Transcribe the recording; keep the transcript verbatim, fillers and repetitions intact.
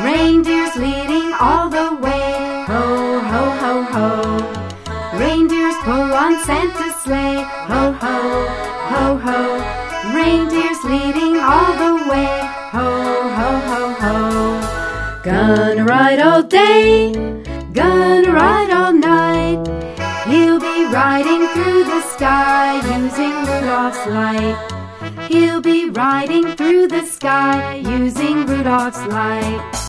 Reindeers leading all the way. Ho, ho, ho, ho. Reindeers pull on Santa's sleigh. Ho, ho, ho, ho. Reindeers leading all the way. Ho, ho, ho, ho. Gonna ride all day, gonna ride all night. He'll be riding through the sky using Rudolph's light. He'll be riding through the sky using Rudolph's light.